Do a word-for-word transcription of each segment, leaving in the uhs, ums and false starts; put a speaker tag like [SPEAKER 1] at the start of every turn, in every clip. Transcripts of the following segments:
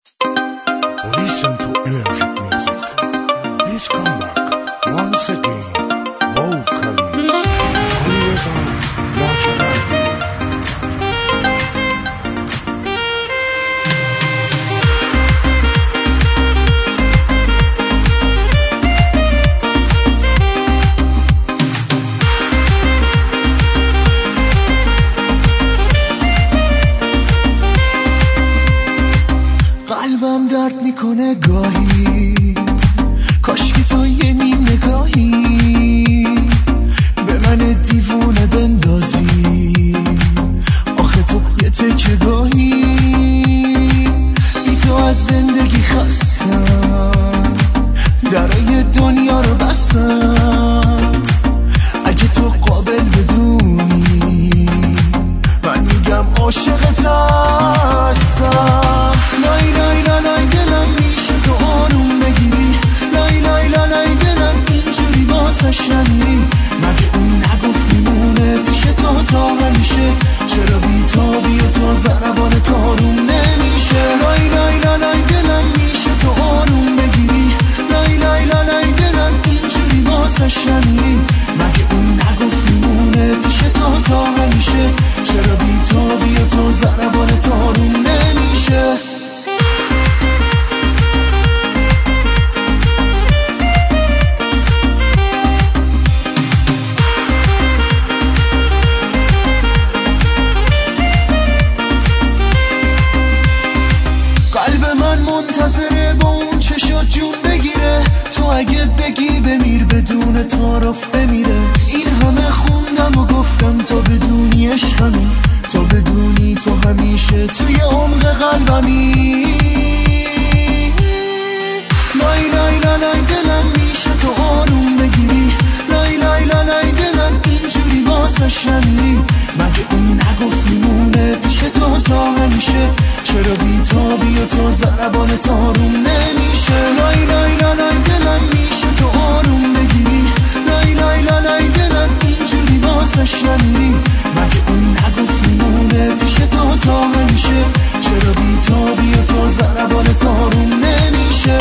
[SPEAKER 1] Listen to Electric Music. Please come back once again. Vocalist Always Natural.
[SPEAKER 2] قلبم درد میکنه گاهی، کاشکی تو یه نیم نگاهی به من دیوونه بندازی. آخه تو یه تکه گاهی، بی تو از زندگی خستم، درای دنیا رو بستم. اگه تو قابل بدونی من میگم عاشقت هستم. لای لای لای دلم میشه تو آروم بگیری، لای لای لای دلم اینجوری واسش نمیری. مگه اون نگفت میمونه پیش تو تا همیشه؟ چرا بیتابی و تا ضربان تو آروم نمیشه؟ لای لای لای دلم میشه تو آروم بگیری، لای لای لای دلم اینجوری واسش نمیری. مگه اون نگفت میمونه پیش تو تا همیشه؟ چرا بیتابی و تا ضربان تو آروم نمیشه؟ منتظره با اون چشات جون بگیره، تو اگه بگی بمیر بدون تعارف بمیره. این همه خوندم و گفتم تا بدونی عشقمی، تا بدونی تو همیشه توی عمق قلبمی. لای لای لای دلم میشه تو آروم بگیری، لای لای لای دلم اینجوری واسش نمیری. مگه اون نگفت میمونه پیش تو تا همیشه؟ چرا بیتابی و تو ضربان تو آروم نمیشه؟ لای لای لای دلم میشه تو آروم بگیری، لای لای لای دلم اینجوری واسش نمیری. مگه اون نگفت میمونه پیش تو تا همیشه؟ چرا بیتابی و تو ضربان تو آروم نمیشه؟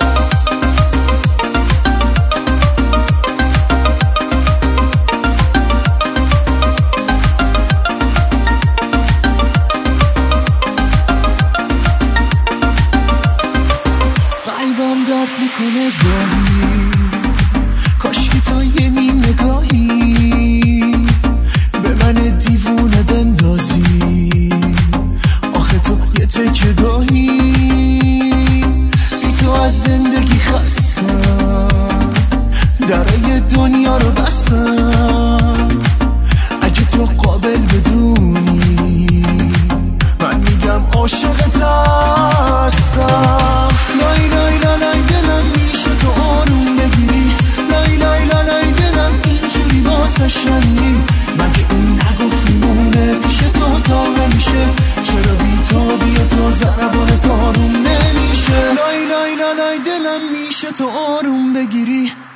[SPEAKER 2] قلبم درد میکنه گاهی، کاشکی تو یه نیم نگاهی به من دیوونه بندازی. آخه تو یه تکه گاهی، بی تو از زندگی خستم، درای دنیا رو بستم. اگه تو قابل بدونی من میگم عاشقت هستم. لای لای لای دلم میشه تو آروم بگیری، لای لای لای دلم اینجوری واسش نمیری. مگه اون نگفت میمونه پیش تو تا همیشه؟ چرا بیتابی و تو ضربان تو آروم نمیشه؟ لای لای لای دلم میشه تو آروم بگیری،